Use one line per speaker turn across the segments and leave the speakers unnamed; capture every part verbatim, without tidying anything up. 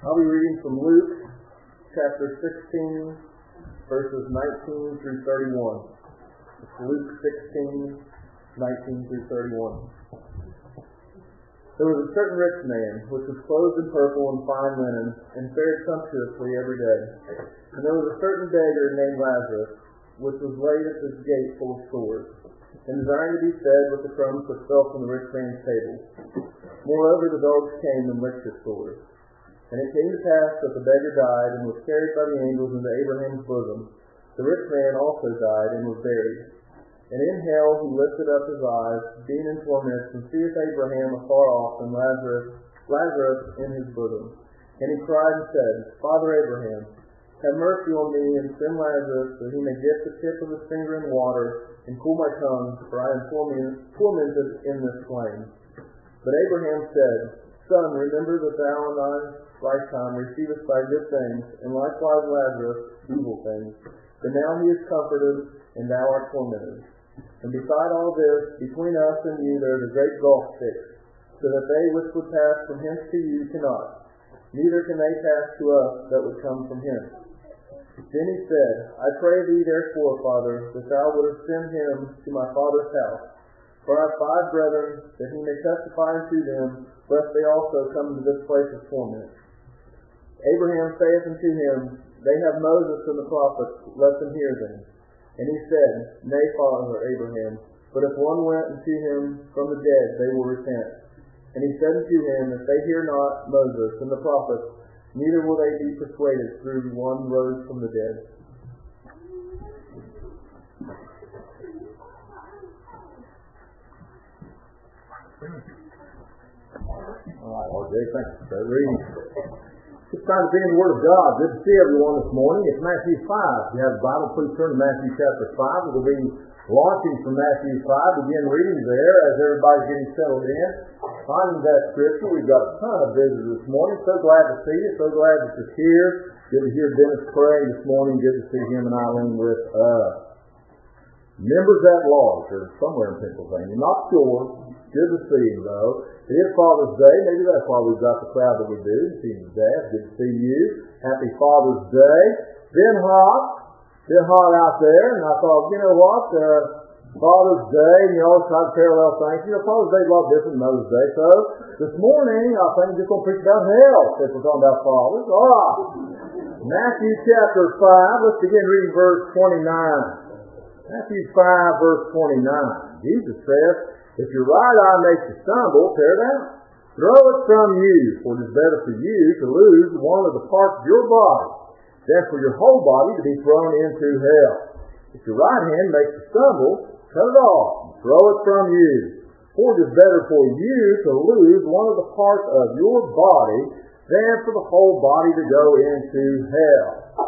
I'll be reading from Luke chapter sixteen, verses nineteen through thirty-one. It's Luke sixteen, nineteen through thirty-one. There was a certain rich man, which was clothed in purple and fine linen, and fared sumptuously every day. And there was a certain beggar named Lazarus, which was laid at his gate full of sores, and desiring to be fed with the crumbs which fell from the rich man's table. Moreover, the dogs came and licked his sores. And it came to pass that the beggar died, and was carried by the angels into Abraham's bosom. The rich man also died, and was buried. And in hell he lifted up his eyes, being in torments, and seeth Abraham afar off, and Lazarus, Lazarus in his bosom. And he cried and said, Father Abraham, have mercy on me, and send Lazarus, that he may dip the tip of his finger in water, and cool my tongue, for I am tormented in this flame. But Abraham said, Son, remember that thou in thy lifetime receivest thy good things, and likewise Lazarus evil things. But now he is comforted, and thou art tormented. And beside all this, between us and you there is a great gulf fixed, so that they which would pass from hence to you cannot, neither can they pass to us that would come from hence. Then he said, I pray thee therefore, Father, that thou wouldest send him to my father's house. For I have five brethren, that he may testify unto them, lest they also come to this place of torment. Abraham saith unto him, They have Moses and the prophets, let them hear them. And he said, Nay, Father Abraham, but if one went unto him from the dead, they will repent. And he said unto him, If they hear not Moses and the prophets, neither will they be persuaded through one rose from the dead.
All right, Lord Jay, thank you for that reading. It's time to be in the Word of God. Good to see everyone this morning. It's Matthew five. If you have the Bible, please turn to Matthew chapter five. We'll be launching from Matthew five. Begin reading there as everybody's getting settled in. Finding that scripture, we've got a ton of visitors this morning. So glad to see you. So glad that you're here. Good to hear Dennis pray this morning. Good to see him and Eileen with us. Members at large are somewhere in Pennsylvania. Not sure. Good to see him, though. It is Father's Day. Maybe that's why we've got the crowd that we do. See his dad. Good to see you. Happy Father's Day. Been hot. Been hot out there. And I thought, you know what? Uh, Father's Day, and you always try to parallel things. You know, Father's Day is a lot different than Mother's Day. So this morning, I think we're just going to preach about hell since we're talking about fathers. All right. Matthew chapter five. Let's begin reading verse twenty-nine. Matthew five, verse twenty-nine. Jesus says, If your right eye makes you stumble, tear it out. Throw it from you, for it is better for you to lose one of the parts of your body than for your whole body to be thrown into hell. If your right hand makes you stumble, cut it off and throw it from you. For it is better for you to lose one of the parts of your body than for the whole body to go into hell.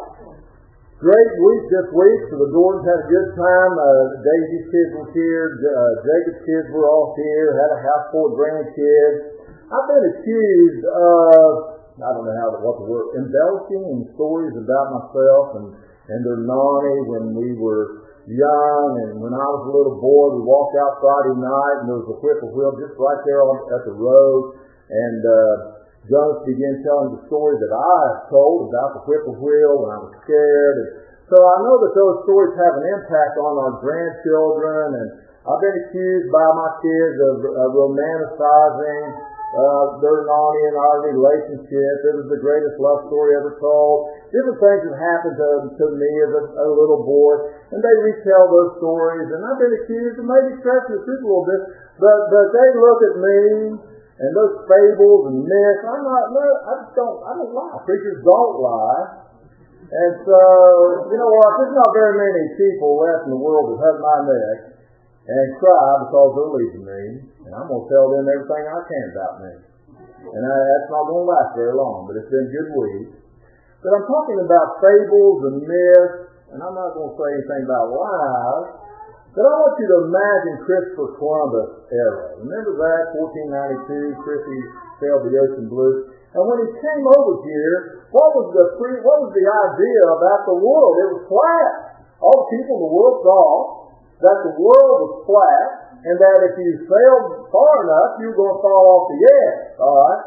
Great week this week, so the Jordans had a good time. Uh, Daisy's kids were here. Uh, Jacob's kids were all here. Had a house full of grandkids. I've been accused of, I don't know how to, what the word, embellishing in stories about myself and, and their Nani when we were young. And when I was a little boy, we walked out Friday night and there was a whippoorwill just right there on, at the road. And, uh, Jonas began telling the story that I have told about the whippoorwill when I was scared. And so I know that those stories have an impact on our grandchildren. And I've been accused by my kids of, of romanticizing uh, their Nani and our relationship. It was the greatest love story ever told. Different things that happened to, to me as a, a little boy. And they retell those stories. And I've been accused of maybe stretching the truth a little bit. But, but they look at me. And those fables and myths, I'm not, no, I just don't, I don't lie. Preachers don't lie. And so, you know what, there's not very many people left in the world that hug my neck and cry because they're leaving me. And I'm going to tell them everything I can about me. And I, that's not going to last very long, but it's been a good week. But I'm talking about fables and myths, and I'm not going to say anything about lies. But I want you to imagine Christopher Columbus era. Remember that, fourteen ninety-two, Chrissy sailed the ocean blue. And when he came over here, what was the free, what was the idea about the world? It was flat. All the people in the world saw that the world was flat, and that if you sailed far enough, you were going to fall off the edge. All right.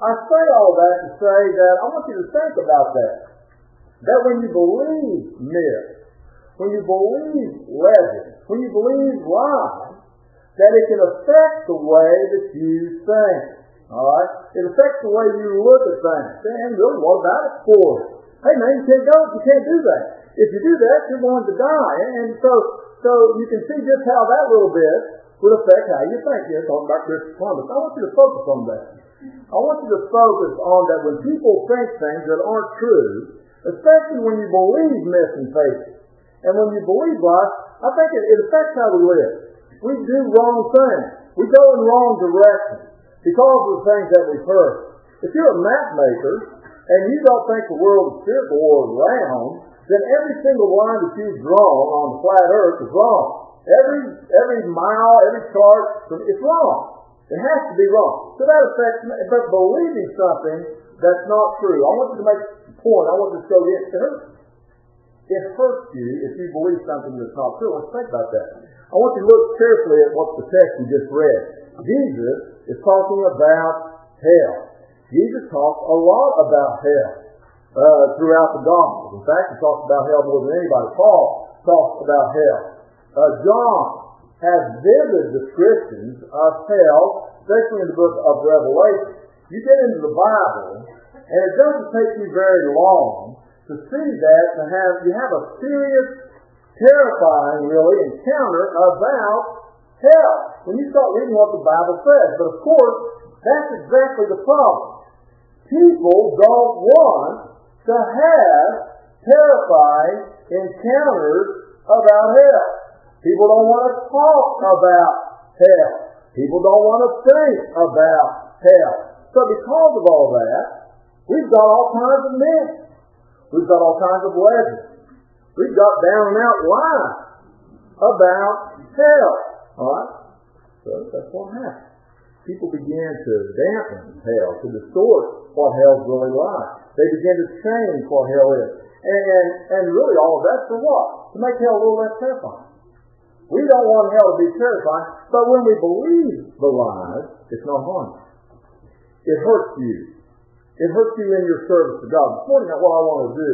I say all that to say that I want you to think about that. That when you believe myths, when you believe legends, when you believe lies, that it can affect the way that you think. Alright? It affects the way you look at things. And really, what about it for? Hey man, you can't go, you can't do that. If you do that, you're going to die. And so, so you can see just how that little bit would affect how you think. You're talking about Christopher Columbus. I want you to focus on that. I want you to focus on that when people think things that aren't true, especially when you believe myths and fables, and when you believe lies, I think it, it affects how we live. We do wrong things. We go in wrong directions because of the things that we've heard. If you're a map maker and you don't think the world is spherical or round, then every single line that you've drawn on the flat earth is wrong. Every every mile, every chart, it's wrong. It has to be wrong. So that affects me. But believing something that's not true, I want you to make a point. I want you to show you it hurts. It hurts you if you believe something that's not true. Let's think about that. I want you to look carefully at what the text we just read. Jesus is talking about hell. Jesus talks a lot about hell uh, throughout the Gospels. In fact, he talks about hell more than anybody. Paul talks about hell. Uh, John has vivid descriptions of hell, especially in the book of Revelation. You get into the Bible, and it doesn't take you very long to see that, to have you have a serious, terrifying, really, encounter about hell when you start reading what the Bible says. But of course, that's exactly the problem. People don't want to have terrifying encounters about hell. People don't want to talk about hell. People don't want to think about hell. So because of all that, we've got all kinds of myths. We've got all kinds of legends. We've got down and out lies about hell. Alright? So that's what happens. People begin to dampen hell, to distort what hell's really like. They begin to change what hell is. And, and, and really all of that for what? To make hell a little less terrifying. We don't want hell to be terrifying, but when we believe the lies, it's not harmful. It hurts you. It hurts you in your service to God. This morning, what I want to do,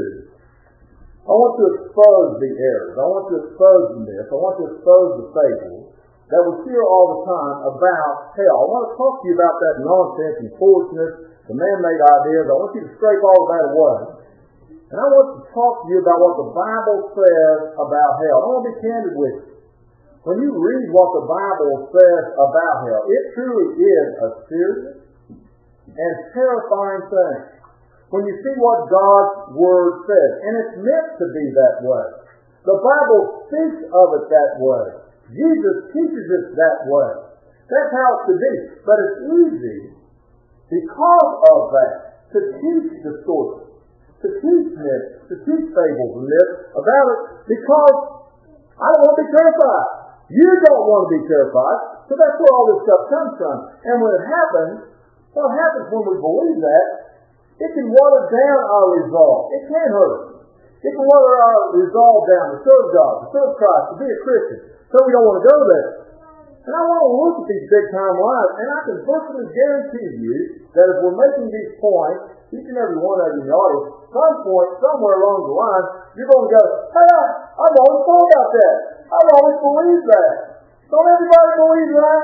I want to expose the errors. I want to expose the myths. I want to expose the fables that we hear all the time about hell. I want to talk to you about that nonsense and foolishness, the man-made ideas. I want you to scrape all of that away. And I want to talk to you about what the Bible says about hell. I want to be candid with you. When you read what the Bible says about hell, it truly is a serious and terrifying thing. When you see what God's Word says, and it's meant to be that way. The Bible speaks of it that way. Jesus teaches it that way. That's how it should be. But it's easy, because of that, to teach distortion, to teach myths, to teach fables and myths about it, because I don't want to be terrified. You don't want to be terrified, so that's where all this stuff comes from. And when it happens, what happens when we believe that? It can water down our resolve. It can hurt us. It can water our resolve down to serve God, to serve Christ, to be a Christian. So we don't want to go there. And I want to look at these big-time lies, and I can virtually guarantee you that as we're making these points, each and every one of you in the audience, some point, somewhere along the line, you're going to go, hey, I've always thought about that. I've always believed that. Don't everybody believe that?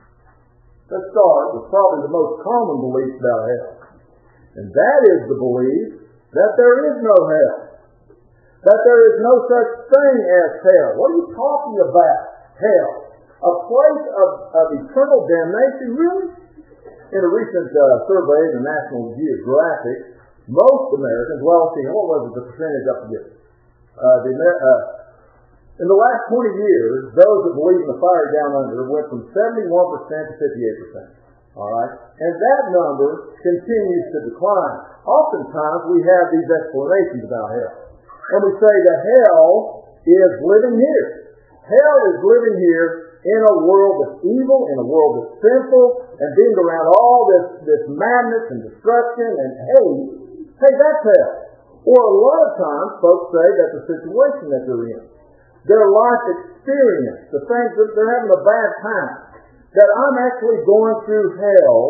Let's start with probably the most common belief about hell. And that is the belief that there is no hell. That there is no such thing as hell. What are you talking about? Hell. A place of, of eternal damnation? Really? In a recent uh, survey in the National Geographic, most Americans, well, see, what was the percentage up to this? Uh, the, uh, in the last twenty years, those that believe in the fire down under went from seventy-one percent to fifty-eight percent. All right? And that number continues to decline. Oftentimes, we have these explanations about hell. And we say that hell is living here. Hell is living here in a world that's evil, in a world that's sinful, and being around all this, this madness and destruction and hate. Hey, that's hell. Or a lot of times, folks say that the situation that they're in, their life experience, the things that they're having a bad time, that I'm actually going through hell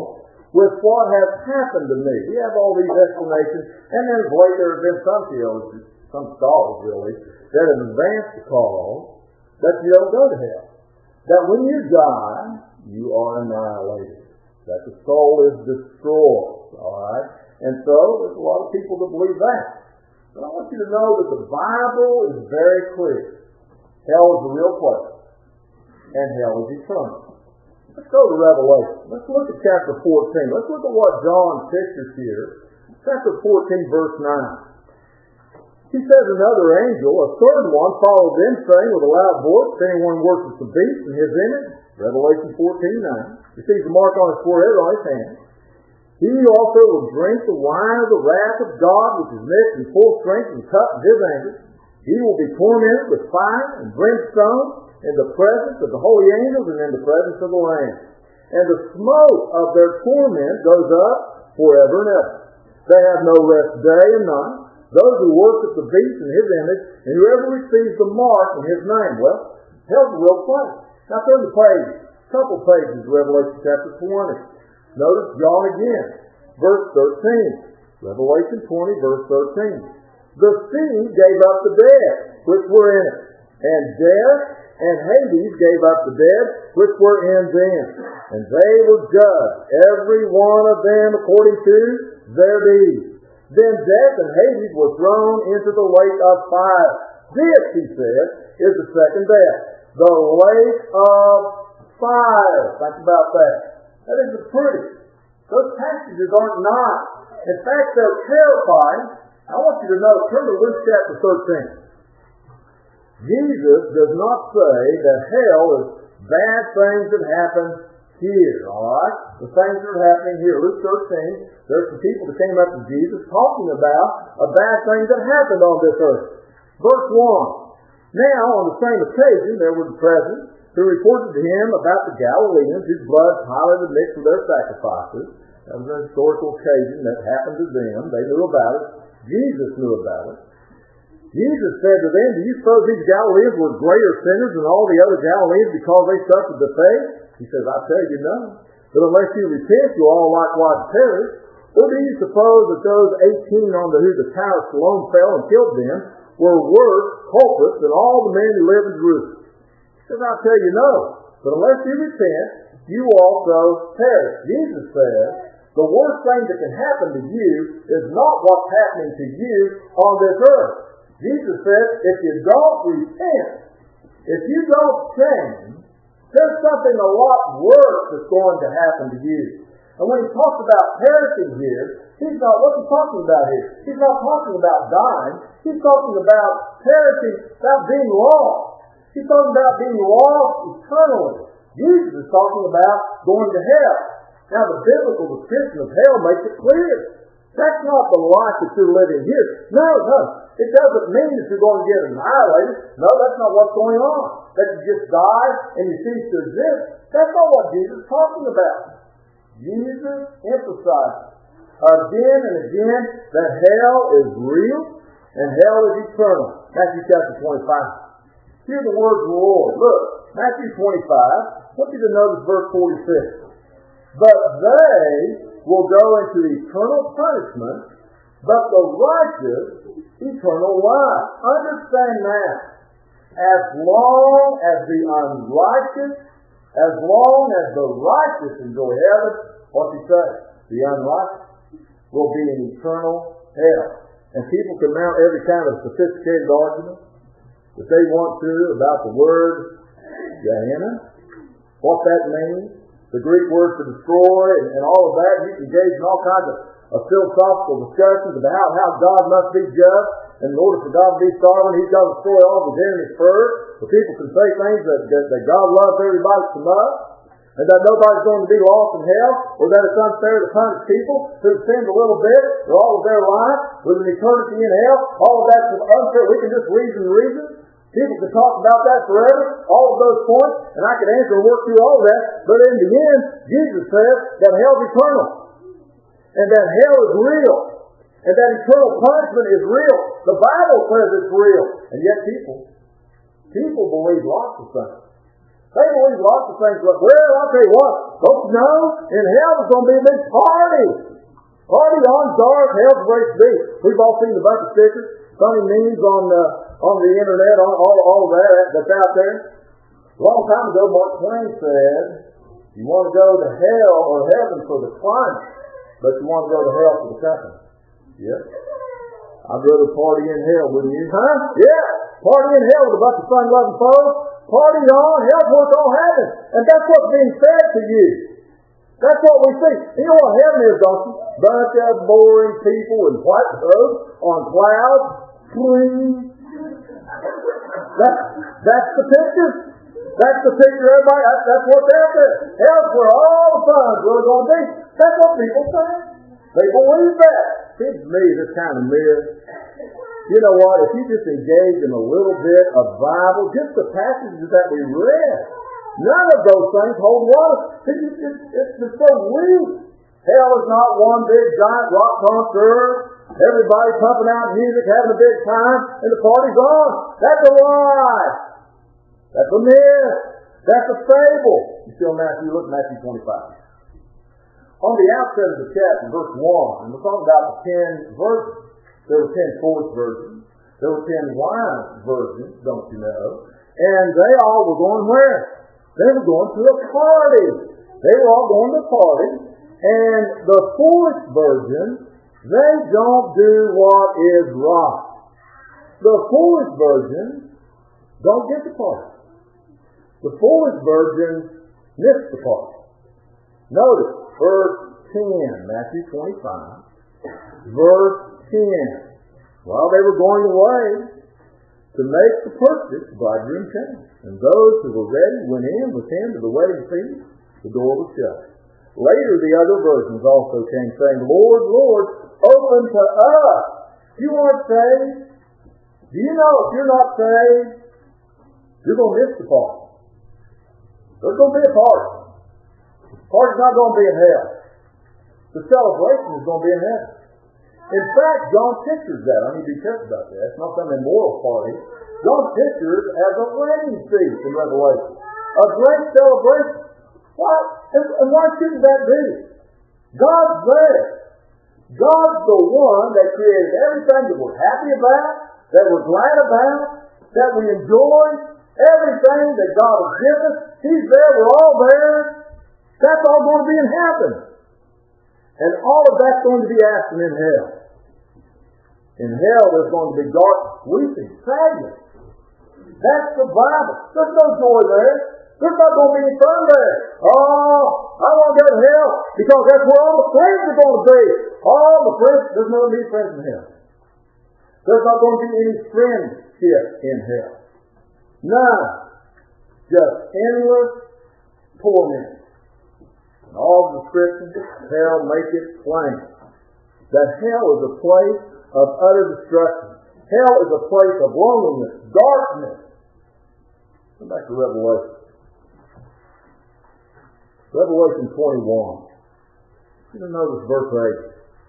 with what has happened to me. We have all these explanations, and then later there have been some theologians, some scholars really, that have advanced the cause that you don't go to hell. That when you die, you are annihilated. That the soul is destroyed. Alright? And so, there's a lot of people that believe that. But I want you to know that the Bible is very clear. Hell is a real place. And hell is eternal. Let's go to Revelation. Let's look at chapter fourteen. Let's look at what John pictures here. Chapter fourteen, verse nine. He says, another angel, a third one, followed them, saying with a loud voice, if anyone worships the beast and his image, Revelation fourteen, nine, receives a mark on his forehead or on his hand. He also will drink the wine of the wrath of God, which is mixed in full strength in the cup of his anger. He will be tormented with fire and brimstone in the presence of the holy angels and in the presence of the Lamb. And the smoke of their torment goes up forever and ever. They have no rest day and night. Those who worship the beast in his image, and whoever receives the mark in his name. Well, hell's a real place. Now turn the page, a couple pages, Revelation chapter twenty. Notice John again, verse thirteen. Revelation twenty, verse thirteen. The sea gave up the dead, which were in it, and death and Hades gave up the dead, which were in them. And they were judged, every one of them according to their deeds. Then death and Hades were thrown into the lake of fire. This, he said, is the second death, the lake of fire. Think about that. That isn't pretty. Those passages aren't nice. In fact, they're terrifying. I want you to know, turn to Luke chapter thirteen. Jesus does not say that hell is bad things that happen here, alright? The things that are happening here. Luke thirteen, there's some people that came up to Jesus talking about a bad thing that happened on this earth. Verse one. Now, on the same occasion, there were present who reported to him about the Galileans whose blood Pilate had mixed with their sacrifices. That was an historical occasion that happened to them. They knew about it. Jesus knew about it. Jesus said to them, do you suppose these Galileans were greater sinners than all the other Galileans because they suffered the faith? He says, I tell you no. But unless you repent, you all likewise perish. Or do you suppose that those eighteen on the who the tower of Siloam fell and killed them were worse culprits than all the men who live in Jerusalem? He says, I tell you no. But unless you repent, you also perish. Jesus says, the worst thing that can happen to you is not what's happening to you on this earth. Jesus says, if you don't repent, if you don't change, there's something a lot worse that's going to happen to you. And when he talks about perishing here, he's not, what's he talking about here? He's not talking about dying. He's talking about perishing, about being lost. He's talking about being lost eternally. Jesus is talking about going to hell. Now, the biblical description of hell makes it clear. That's not the life that you're living here. No, no. It doesn't mean that you're going to get annihilated. No, that's not what's going on. That you just die and you cease to exist. That's not what Jesus is talking about. Jesus emphasizes again and again that hell is real and hell is eternal. Matthew chapter twenty-five. Hear the words of the Lord. Look, Matthew twenty-five. I want you to notice verse forty-six. But they will go into eternal punishment, but the righteous eternal life. Understand that. As long as the unrighteous, as long as the righteous enjoy heaven, what's he say? The unrighteous will be in eternal hell. And people can mount every kind of sophisticated argument that they want to about the word Gehenna, what that means, the Greek word for destroy, and, and all of that. You can engage in all kinds of, of philosophical discussions about how, how God must be just, and in order for God to be sovereign, He's got to destroy all of His enemies first. But people can say things that, that, that God loves everybody so much, and that nobody's going to be lost in hell, or that it's unfair to punish people who sinned a little bit or all of their life with an eternity in hell. All of that's unfair. We can just reason and reason. People can talk about that forever, all of those points, and I could answer and work through all of that. But in the end, Jesus says that hell's eternal, and that hell is real, and that eternal punishment is real. The Bible says it's real, and yet people, people believe lots of things. They believe lots of things like, well, I'll tell you what, don't you know, in hell there's going to be a big party. Party on, dark, hell's the way to be. We've all seen the bunch of stickers, funny memes on the, on the internet, all, all, all that that's out there. A long time ago, Mark Twain said, you want to go to hell or heaven for the climate, but you want to go to hell for the company. Yeah. I'd rather party in hell, wouldn't you? Huh? Yeah. Party in hell with a bunch of fun-loving folks. Party on, hell's where it's all happening. And that's what's being said to you. That's what we see. You know what heaven is, don't you? Bunch of boring people in white robes on clouds. That's, that's the picture. That's the picture, everybody. That's, that's what's out there. Hell's where all the fun's really going to be. That's what people say. They believe that. Seems to me this kind of myth. You know what? If you just engage in a little bit of Bible, just the passages that we read, none of those things hold water. It's, it's, it's, it's just so weak. Hell is not one big giant rock concert. Everybody pumping out music, having a big time, and the party's on. That's a lie. That's a myth. That's a fable. You still Matthew, look at Matthew twenty-five. On the outset of the chapter, verse one, and we're talking about the ten virgins. There were ten fourth virgins. There were ten wise virgins, don't you know? And they all were going where? They were going to a party. They were all going to a party. And the foolish virgins, they don't do what is right. The foolish virgins don't get the party. The foolish virgins miss the party. Notice verse ten, Matthew twenty-five, verse ten. While they were going away to make the purchase, the bridegroom came. And those who were ready went in with him to the wedding feast. The door was shut. Later the other virgins also came, saying, Lord, Lord, open to us. You aren't saved. Do you know if you're not saved, you're going to miss the party? There's going to be a party. The party's not going to be in hell. The celebration is going to be in heaven. In fact, John pictures that. I need to be careful about that. It's not some immoral party. John pictures as a wedding feast in Revelation. A great celebration. Why? And, and why shouldn't that be? God's there. God's the one that created everything that we're happy about, that we're glad about, that we enjoy, everything that God has given us. He's there. We're all there. That's all going to be in heaven. And all of that's going to be absent in hell. In hell, there's going to be dark, weeping, sadness. That's the Bible. There's no joy there. There's not going to be any fun there. Oh, I want to go to hell because that's where all the friends are going to be. All the friends, there's no need friends in hell. There's not going to be any friendship in hell. None. Just endless torment. And all the descriptions of hell make it plain that hell is a place of utter destruction. Hell is a place of loneliness, darkness. Come back to Revelation. Revelation twenty-one. You can notice verse eight.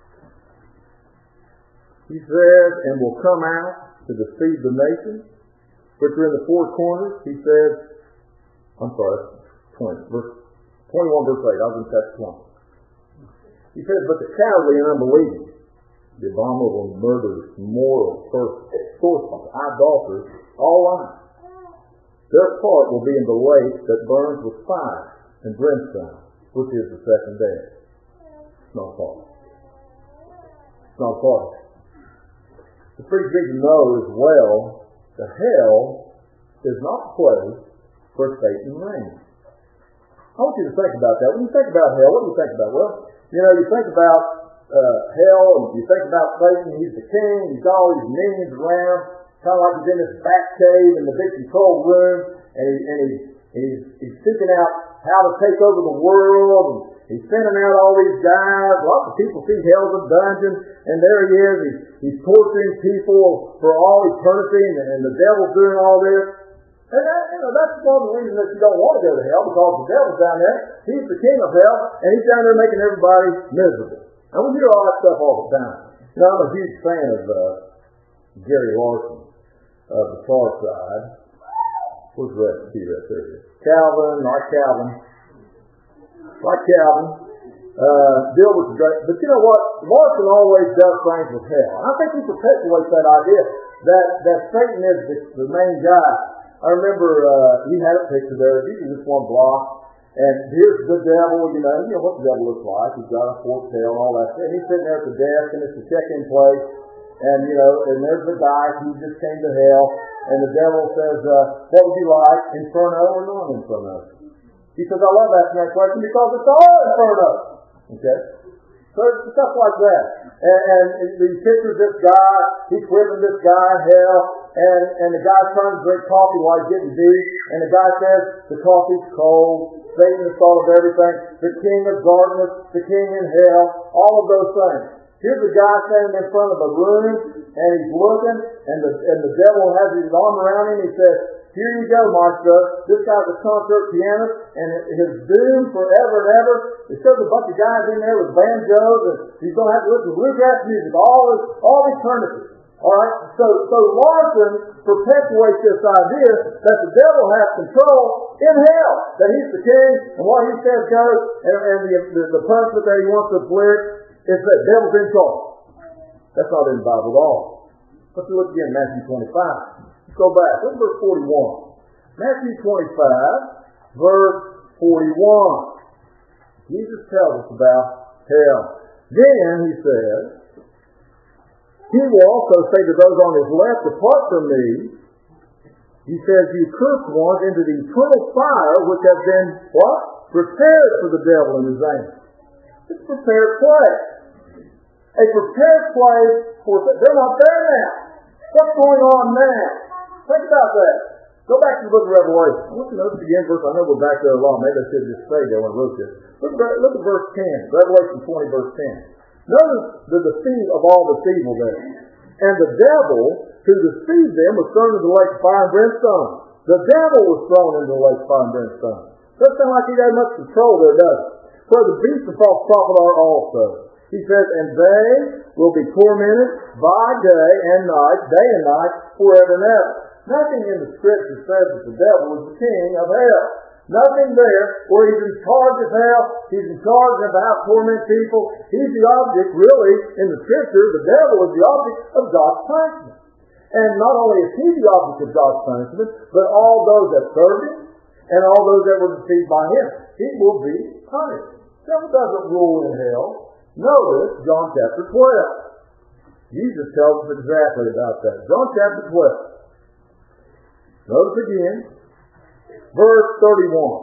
He says, and will come out to deceive the nations, which are in the four corners. He says, I'm sorry, twenty, verse twenty-one, verse eight. I was in chapter twenty. He says, but the cowardly and unbelieving, the abominable, murderers, immoral, sorcerers, idolaters, all liars. Their part will be in the lake that burns with fire and brimstone, which is the second death. It's not a part. It's not a part. The pretty big to know as well that hell is not the place where Satan reigns. I want you to think about that. When you think about hell, what do you think about? Well, you know, you think about uh, hell, and you think about Satan. He's the king. He's got all these minions around, kind of like he's in this back cave in the big control room, and, he, and he, he's, he's seeking out how to take over the world, and he's sending out all these guys. Lots of people see hell as a dungeon, and there he is. He's, he's torturing people for all eternity, and, and the devil's doing all this. And that, you know, that's one of the reasons that you don't want to go to hell, because the devil's down there. He's the king of hell, and he's down there making everybody miserable. And we hear all that stuff all the time. You know, I'm a huge fan of uh, Gary Larson of The Far Side. Where's the rest? See that there it is. Calvin, not Calvin. Like Calvin. Uh, deal with the great. But you know what? Larson always does things with hell. And I think he perpetuates that idea that, that Satan is the, the main guy. I remember uh, he had a picture there. He was just one block. And here's the devil, you know, you know what the devil looks like. He's got a forked tail and all that. And he's sitting there at the desk, and it's a check-in place. And, you know, and there's the guy who just came to hell. And the devil says, uh, what would you like, Inferno or non-Inferno? He says, I love asking that question because it's all Inferno. Okay? So it's stuff like that. And, and he pictures this guy, he's whipping this guy, hell, and, and the guy's trying to drink coffee while he's getting beat, and the guy says, the coffee's cold, Satan is thought of everything, the king of darkness, the king in hell, all of those things. Here's a guy standing in front of a room, and he's looking, and the, and the devil has his arm around him, he says, here you go, maestro. This guy's a concert pianist, and his doom forever and ever. There's still a bunch of guys in there with banjos, and he's going to have to listen to bluegrass music all his, all eternity. All right. So, so Larson perpetuates this idea that the devil has control in hell, that he's the king, and what he says goes, and, and the, the the punishment that he wants to inflict is that devil's in charge. That's not in the Bible at all. Let's look again, Matthew twenty-five. Go back. Look at verse forty-one. Matthew twenty-five, verse forty-one. Jesus tells us about hell. Then he says, he will also say to those on his left, depart from me. He says, you cursed ones, into the eternal fire which has been, what? Prepared for the devil and his angels. It's a prepared place. A prepared place for, they're not there now. What's going on now? Think about that. Go back to the book of Revelation. I want you to notice again, verse, I know we're back there a lot. Maybe I should just stay there when I wrote this. Look at, look at verse ten. Revelation twenty, verse ten. Notice the deceit of all this evil there. And the devil who deceived them was thrown into the lake of fire and brimstone. The devil was thrown into the lake of fire and brimstone. Doesn't sound like he had much control there, does it? So the beast and false prophet are also. He says, and they will be tormented by day and night, day and night, forever and ever. Nothing in the Scripture says that the devil is the king of hell. Nothing there where he's in charge of hell. He's in charge of how to torment people. He's the object, really, in the Scripture, the devil is the object of God's punishment. And not only is he the object of God's punishment, but all those that served him and all those that were deceived by him, he will be punished. The devil doesn't rule in hell. Notice John chapter twelve. Jesus tells us exactly about that. John chapter twelve. Notice again, verse thirty-one.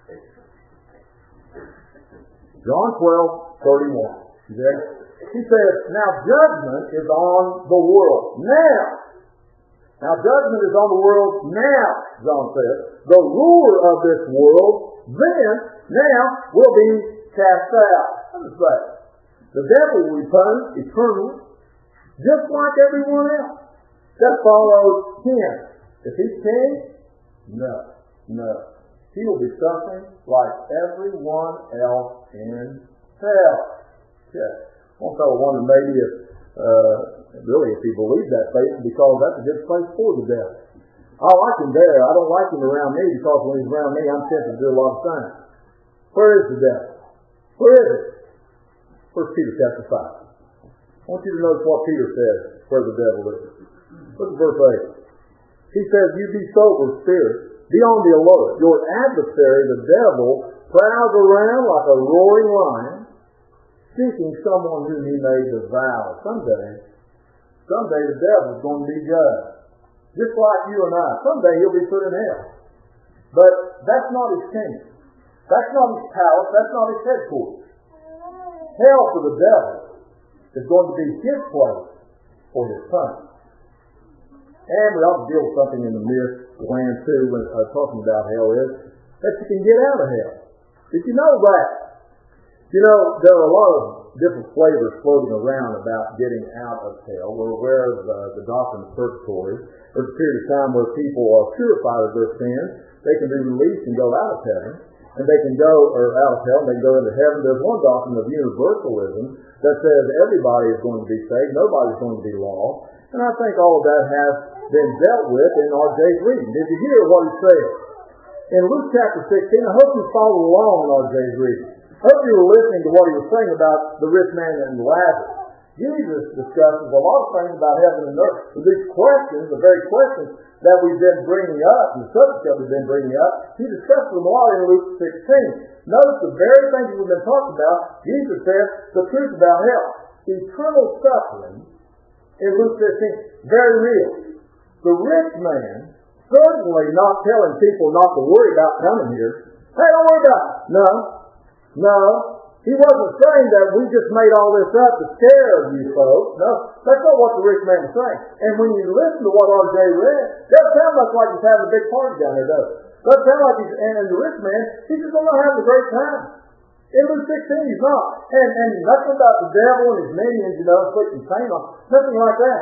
John twelve, thirty-one. You there? He says, now judgment is on the world. Now. Now judgment is on the world now, John says. The ruler of this world then, now, will be cast out. What does that? The devil will be punished eternally, just like everyone else that follows him. If he's king, no, no. He will be suffering like everyone else in hell. Okay. One fellow wondered maybe if, uh, really, if he believed that faith, because that's a good place for the devil. I like him there. I don't like him around me because when he's around me, I'm tempted to do a lot of things. Where is the devil? Where is it? First Peter chapter five. I want you to notice what Peter says where the devil is. Look at verse eight. He says, you be sober, spirit. Be on the alert. Your adversary, the devil, prowls around like a roaring lion, seeking someone whom he may devour. Someday, someday the devil is going to be judged. Just like you and I. Someday he'll be put in hell. But that's not his kingdom. That's not his palace. That's not his headquarters. Hell for the devil is going to be his place for his punishment. And we ought to deal with something in the myth land too when uh, talking about hell is that you can get out of hell. Did you know that? You know, there are a lot of different flavors floating around about getting out of hell. We're aware of uh, the doctrine of purgatory. There's a period of time where people are purified of their sins. They can be released and go out of heaven. And they can go, or out of hell, and they can go into heaven. There's one doctrine of universalism that says everybody is going to be saved, nobody's going to be lost. And I think all of that has been dealt with in R J's reading. Did you hear what he said? In Luke chapter sixteen, I hope you followed along in R J's reading. I hope you were listening to what he was saying about the rich man and Lazarus. Jesus discusses a lot of things about heaven and earth. And these questions, the very questions that we've been bringing up, the subject that we've been bringing up, he discusses them a lot in Luke sixteen. Notice the very things we've been talking about, Jesus says the truth about hell. Eternal suffering in Luke fifteen, very real. The rich man certainly not telling people not to worry about coming here. Hey, don't worry about it. No. No. He wasn't saying that we just made all this up to scare you folks. No. That's not what the rich man was saying. And when you listen to what R J read, it doesn't sound much like he's having a big party down there, does it? It doesn't sound like he's, and the rich man, he's just going to have a great time. In Luke sixteen, he's not. And, and nothing about the devil and his minions, you know, inflicting pain on. Nothing like that.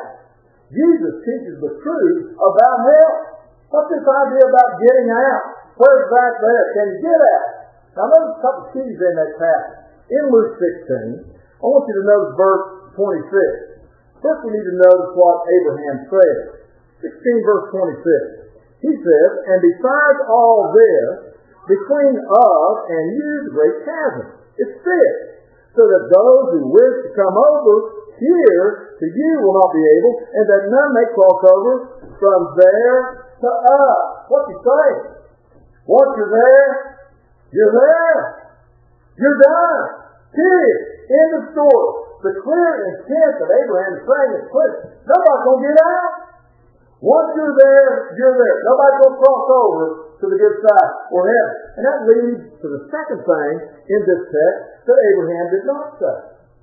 Jesus teaches the truth about hell. What's this idea about getting out? Where's that there? Can you get out? Now, notice a couple of keys in that passage. In Luke sixteen, I want you to notice verse twenty-six. First, we need to notice what Abraham said. sixteen verse twenty-six. He says, and besides all this, between us and you is a great chasm. It's fixed, so that those who wish to come over here to you will not be able, and that none may cross over from there to us. What's he saying? Once you're there, you're there. You're done. Period. End of story. The clear intent of Abraham is saying is clear. Nobody's going to get out. Once you're there, you're there. Nobody's going to cross over to the good side or heaven. And that leads to the second thing in this text that Abraham did not say.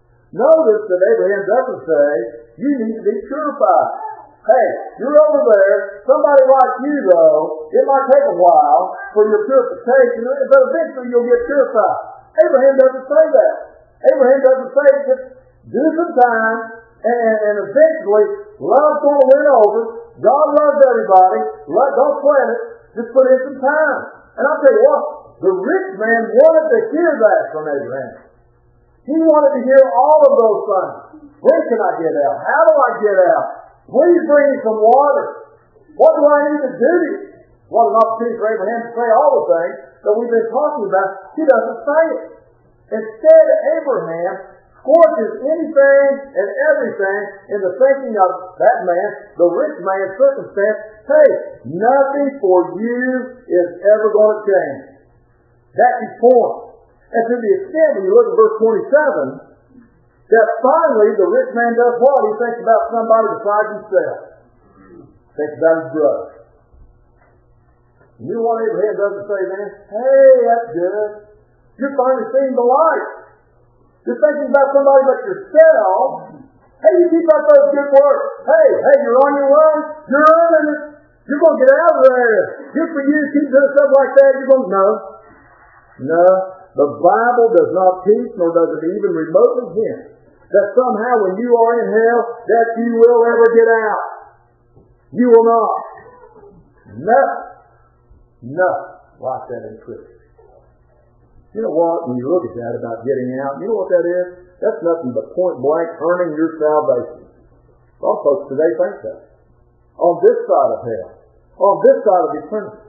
Notice that Abraham doesn't say, you need to be purified. Hey, you're over there. Somebody like you, though, it might take a while for your purification, but eventually you'll get purified. Abraham doesn't say that. Abraham doesn't say just do some time and, and eventually love's going to win over. God loves everybody. Love, don't sweat it. Just put in some time. And I'll tell you what, the rich man wanted to hear that from Abraham. He wanted to hear all of those things. When can I get out? How do I get out? Please bring me some water. What do I need to do? What an opportunity for Abraham to say all the things that we've been talking about. He doesn't say it. Instead, Abraham scorches anything and everything in the thinking of that man, the rich man's circumstance. Hey, nothing for you is ever going to change. That's his point. And to the extent, when you look at verse twenty-seven, that finally the rich man does what? He thinks about somebody besides himself. Thinks about his brother. You know what Abraham doesn't say then? Hey, that's good. You're finally seeing the light. You're thinking about somebody but yourself. Hey, you keep up those good works. Hey, hey, you're on your way. You're earning it. You're going to get out of there. Good for you. Keep doing stuff like that. You're going to... No. No. The Bible does not teach, nor does it even remotely hint, that somehow when you are in hell, that you will ever get out. You will not. Nothing. Nothing like that in Scripture. You know what? When you look at that about getting out, you know what that is? That's nothing but point blank earning your salvation. Well, folks today think that. On this side of hell. On this side of eternity.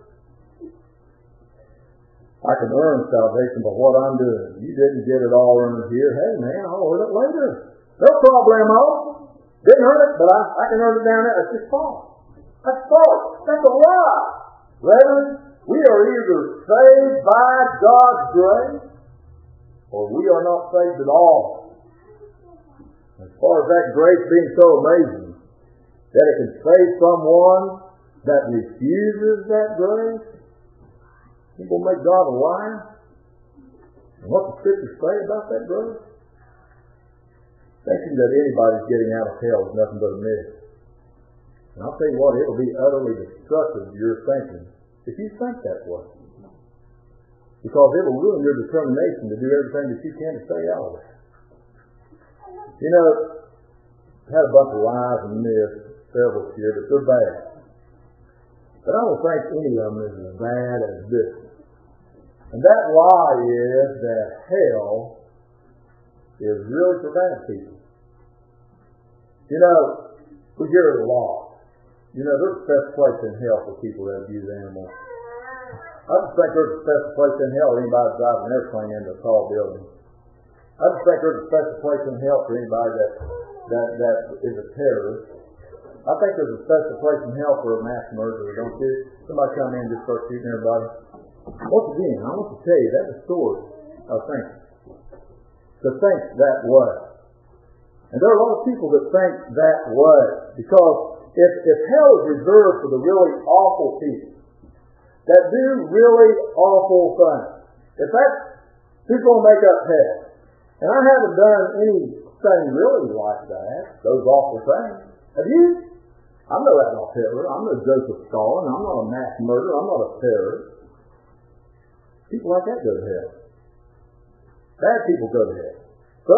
I can earn salvation by what I'm doing. You didn't get it all earned here. Hey man, I'll earn it later. No problemo. Didn't earn it, but I, I can earn it down there. That's just false. That's false. That's a lie. Brethren, we are either saved by God's grace, or we are not saved at all. As far as that grace being so amazing, that it can save someone that refuses that grace, you're going to make God a liar? And what the Scriptures say about that grace? Thinking that anybody's getting out of hell is nothing but a myth. And I'll tell you what, it'll be utterly destructive to your thinking if you think that way. Because it will ruin your determination to do everything that you can to stay out of it. You know, I've had a bunch of lies and myths, several here, but they're bad. But I don't think any of them is as bad as this. And that lie is that hell is really for bad people. You know, we hear it a lot. You know, there's a special place in hell for people that abuse animals. I just think there's a special place in hell for anybody that drives an airplane into a tall building. I just think there's a special place in hell for anybody that that, that is a terrorist. I think there's a special place in hell for a mass murderer, don't you? Somebody come in and just start shooting everybody. Once again, I want to tell you, that's a story of thinking. To think that way. And there are a lot of people that think that way. Because if, if hell is reserved for the really awful people, that do really awful things, if that's who's going to make up hell, and I haven't done anything really like that, those awful things. Have you? I'm no Adolf Hitler. I'm no Joseph Stalin. I'm not a mass murderer. I'm not a terrorist. People like that go to hell. Bad people go to hell. So,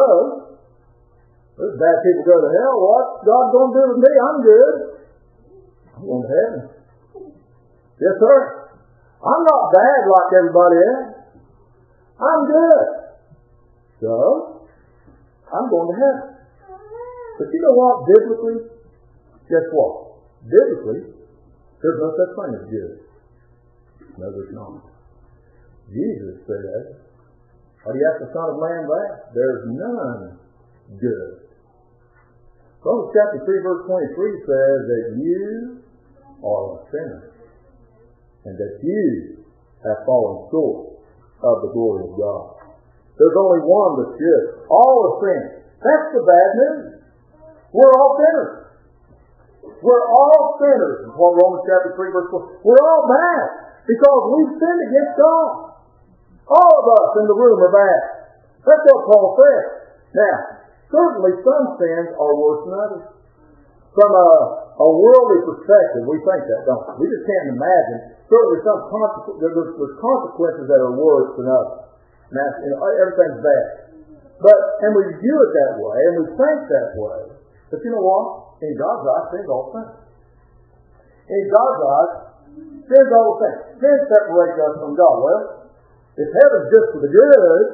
those bad people go to hell. What's God going to do with me? I'm good. I'm going to heaven. Yes, sir. I'm not bad like everybody else. I'm good. So, I'm going to heaven. But you know what? Biblically, guess what? Biblically, there's no such thing as good. No, there's not. Jesus said, "Are you ask the Son of Man that? There's none good." Romans chapter three, verse twenty-three says that you are a sinner, and that you have fallen short of the glory of God. There's only one that's good. All are sinners. That's the bad news. We're all sinners. We're all sinners. That's what Romans chapter three, verse four. We're all bad because we've sinned against God. All of us in the room are bad. That's what Paul said. Now, certainly some sins are worse than others. From a, a worldly perspective, we think that, don't we? We just can't imagine. Certainly some consequ- there's, there's consequences that are worse than others. Now, you know, everything's bad. But, and we view it that way, and we think that way. But you know what? In God's eyes, sin's all the same. In God's eyes, sin's all the same. Sin separates us from God. Well, if heaven's just for the good,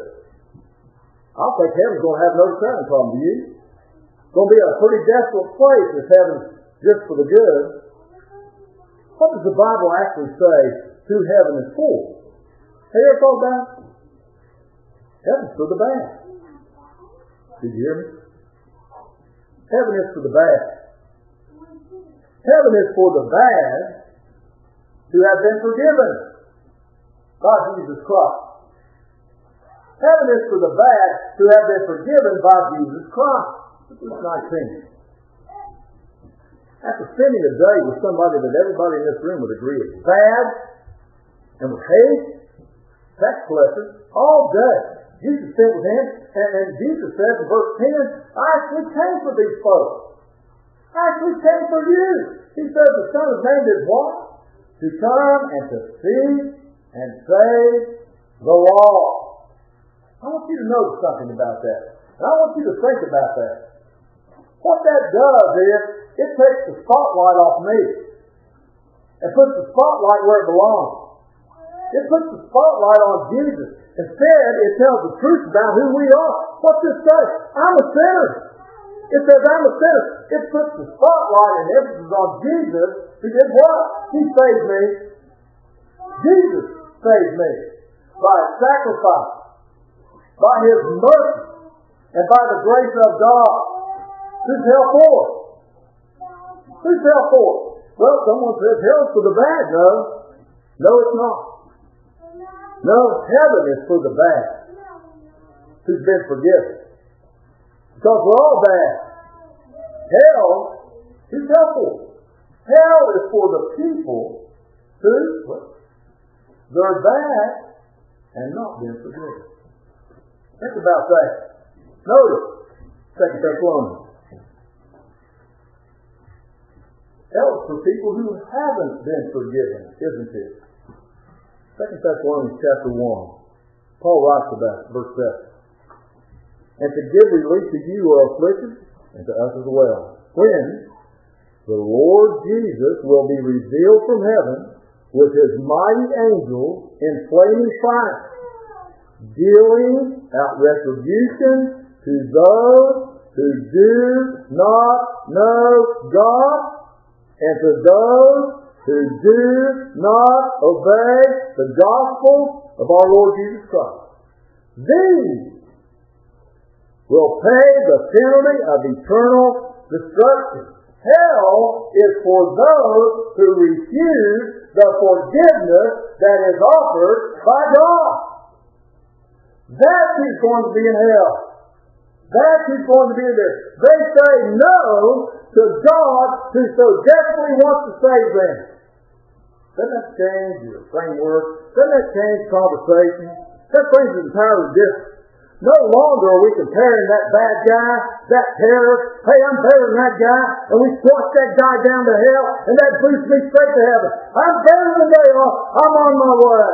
I'll think heaven's going to have no return problem to you. It's going to be a pretty desolate place if heaven's just for the good. What does the Bible actually say who heaven is for? Have you ever thought about it? Heaven's for the bad. Did you hear me? Heaven is for the bad. Heaven is for the bad who have been forgiven by Jesus Christ. Heaven is for the bad who have been forgiven by Jesus Christ. Verse nineteen. After spending a day with somebody that everybody in this room would agree is bad and would hate, tax collectors, all day. Jesus spent with him, and, and Jesus says in verse ten, I actually came for these folks. I actually came for you. He says the Son of Man did what? To come and to seek and save the lost. I want you to notice something about that. And I want you to think about that. What that does is, it takes the spotlight off me and puts the spotlight where it belongs. It puts the spotlight on Jesus. Instead, it tells the truth about who we are. What's this say? I'm a sinner. It says I'm a sinner. It puts the spotlight and emphasis on Jesus, who did what? He saved me. Jesus saved me by His sacrifice, by His mercy, and by the grace of God. Who's hell for? Who's hell for? Well, someone says hell's for the bad. No. No, it's not. No, heaven is for the bad who's been forgiven. Because we're all bad. Hell is hell for. Hell is for the people who, they're bad and not been forgiven. Think about that. Notice, Second Thessalonians. Hell is for people who haven't been forgiven, isn't it? Second Thessalonians chapter one. Paul writes about it, verse seven. And to give relief to you who are afflicted, and to us as well, when the Lord Jesus will be revealed from heaven with His mighty angels in flaming fire, dealing out retribution to those who do not know God And to those who do not obey the gospel of our Lord Jesus Christ, these will pay the penalty of eternal destruction. Hell is for those who refuse the forgiveness that is offered by God. That's who's going to be in hell. That's who's going to be there. They say no to God who so desperately wants to save them. Doesn't that change your framework? Doesn't that change conversation? That brings it entirely different. No longer are we comparing that bad guy, that terrorist, hey, I'm better than that guy, and we squash that guy down to hell, and that boosts me straight to heaven. I'm better than they are. I'm on my way.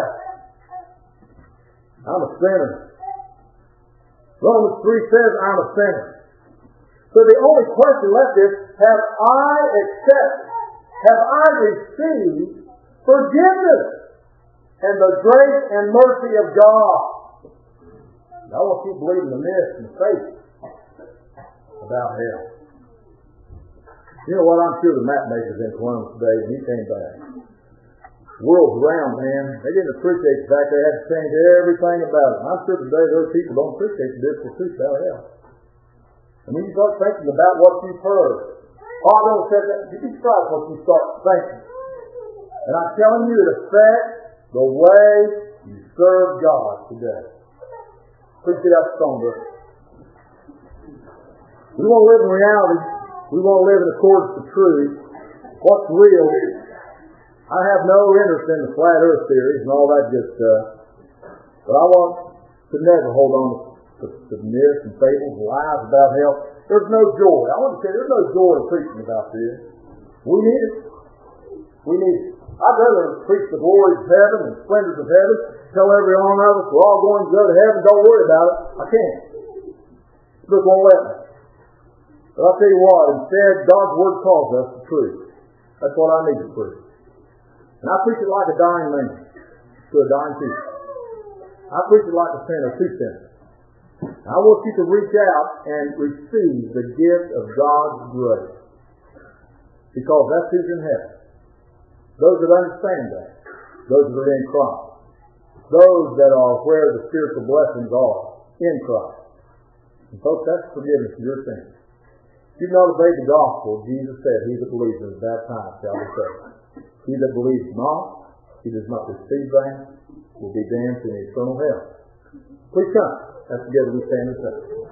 I'm a sinner. Romans three says I'm a sinner. So the only question left is, have I accepted, have I received forgiveness and the grace and mercy of God? I want you to believe in the myth and the faith about hell. You know what? I'm sure the map makers in Columbus today, when he came back, the world's round, man. They didn't appreciate the fact they had to change everything about it. And I'm sure today those people don't appreciate the biblical truth about hell. I mean, you start thinking about what you've heard. Oh, I don't say that. You'd be surprised what you start thinking. And I'm telling you, it affects the way you serve God today. Please get up strong, brother. We want to live in reality. We want to live in accordance with truth. What's real? I have no interest in the flat earth theories and all that good stuff. But I want to never hold on to, to myths and fables and lies about hell. There's no joy. I want to say there's no joy in preaching about this. We need it. We need it. I'd rather preach the glories of heaven and splendors of heaven, tell every one of us we're all going to go to heaven, don't worry about it. I can't. This book won't let me. But I'll tell you what, instead, God's Word calls us the truth. That's what I need to preach. And I preach it like a dying man to a dying people. I preach it like a sinner to sinners. I want you to reach out and receive the gift of God's grace. Because that's who's in heaven. Those that understand that. Those that are in Christ. Those that are where the spiritual blessings are in Christ. And folks, that's forgiveness of your sins. If you've not obeyed the gospel, Jesus said, he that believes and is baptized shall be saved. He that believes not, he does not receive that, will be damned in eternal hell. Please come. As together we stand and say.